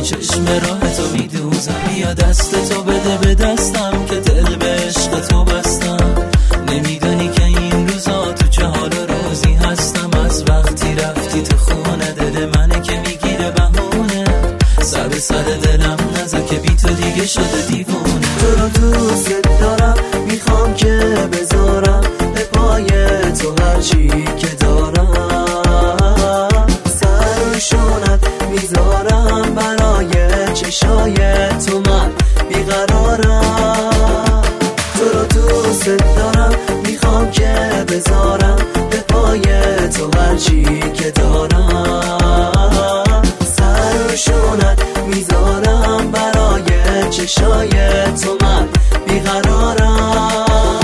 چشم راه تو میدوزم. بیا دست تو بده به دستم که دل به عشق تو بستم. نمیدونی که این روزا تو چه حال روزی هستم. از وقتی رفتی تو خونه دل منه که میگیره بهونه. سر به سر دلم نذار که بی تو دیگه شده دیوونه. تو رو دوست دارم میخوام که بذارم به پای تو هرچی که دارم. سر روشونت میذارم برای چشای تو من بیقرارم. تو رو دوست دارم میخوام که بذارم به پای تو هرچی که دارم. سر روشونت میذارم برای چشای تو من بیقرارم.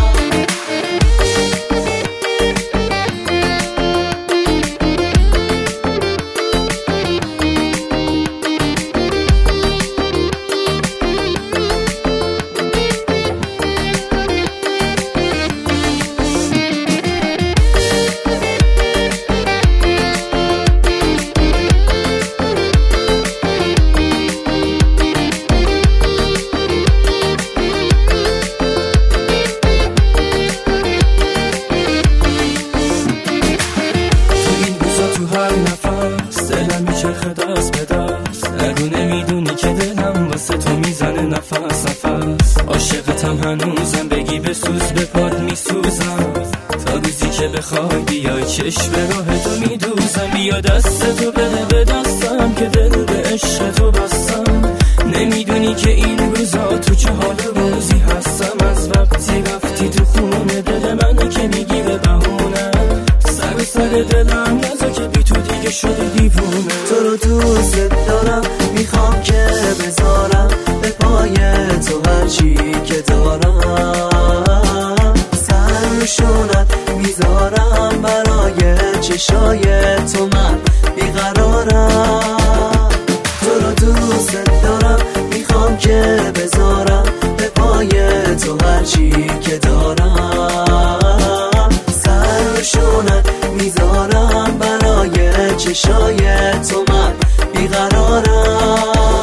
دلم میچرخه دست به دست. نگو نمیدونی که دلم واسه تو میزنه نفس نفس. عاشقتم هنوزم بگی بسوز به پاد میسوزم. تا روزی که بخوای بیای چشم راه تو میدوزم. بیا دست تو بده به دستم که دل به عشق تو بستم. نمیدونی که این روزا تو چه حال روزی هستم. از وقتی رفتی تو خونه دل منو که میگیره بهونه. سر به سر دلم نذار که بی تو دیگه شده دیوونه. تو رو دوست دارم میخوام که بذارم به پای تو هرچی که دارم. سر روشونت میذارم برای چشای تو من بیقرارم. تو رو دوست دارم میخوام که بذارم به پای تو هرچی که دارم. سر روشونت میذارم برای چشای تو من بیقرارم.